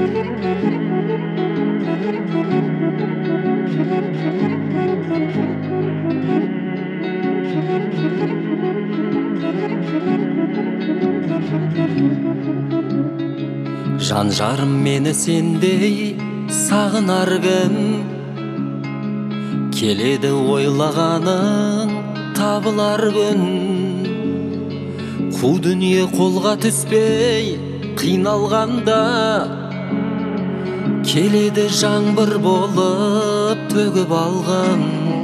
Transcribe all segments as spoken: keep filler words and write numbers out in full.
Жан жарым мені сендей сағынар кім? Келеді ойлағаның табылар күн. Қу дүние қолға түспей қиналғанда, келеді жаңбыр болып төгіп алғым.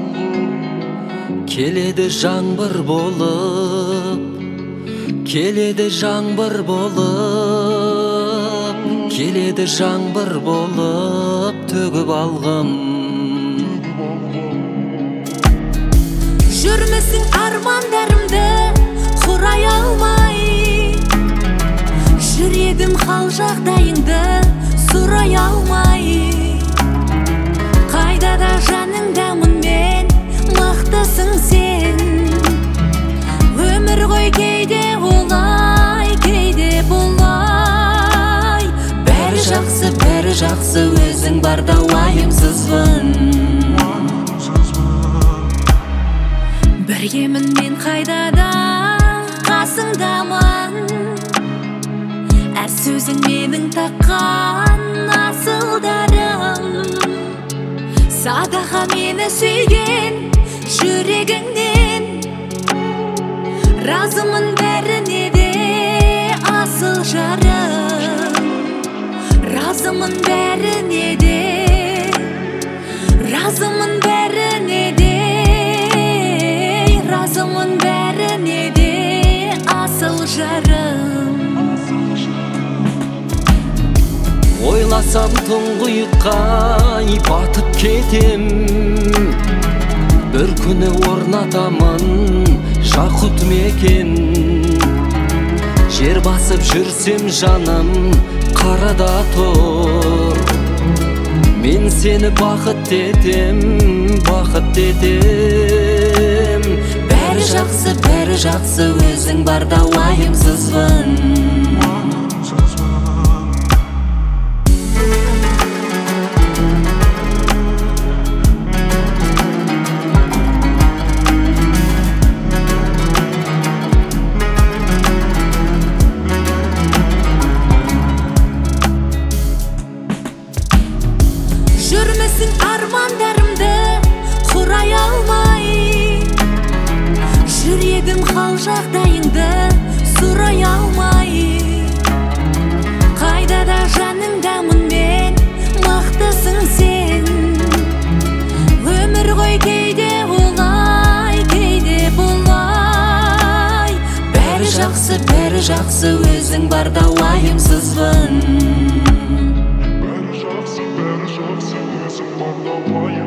Келеді жаңбыр болып, келеді жаңбыр болып, келеді жаңбыр болып төгіп алғым. Жүрмісің армандарымды құрай алмай, жүредім хал жағдайыңды сұрай алмай. Қайда да жаныңдамын мен, мықтысың сен. Өмір ғой кейде олай, кейде болай. Бәрі жақсы, бәрі жақсы, өзің барда уайымсызбын. Біргемін мен қайда да қасыңдамын. Әр сөзің менің таққан асылдарым. Садаға мені сүйген жүрегіңнен, разымын бәріне де асыл жарым. Разымын бәріне де, разымын бәріне де, разымын бәріне де асыл жарым. Ойласам тұңғиыққа батып кетем, бір күні орнатамын жақұт мекен. Жер басып жүрсем жаным қарада тұр, мен сені бақыт етем, бақыт етем. Бәрі жақсы, бәрі жақсы, өзің барда уайымсызбын. Жүрмісің армандарымды құрай алмай, жүредім хал жағдайыңды сұрай алмай. Қайда да жаныңдамын мен, мықтысың сен. Өмір ғой кейде олай, кейде болай. Бәрі жақсы, бәрі жақсы, өзің барда уайымсызбын. Бәрі жақсы, бәрі жақсы, өзің барда уайымсызбын.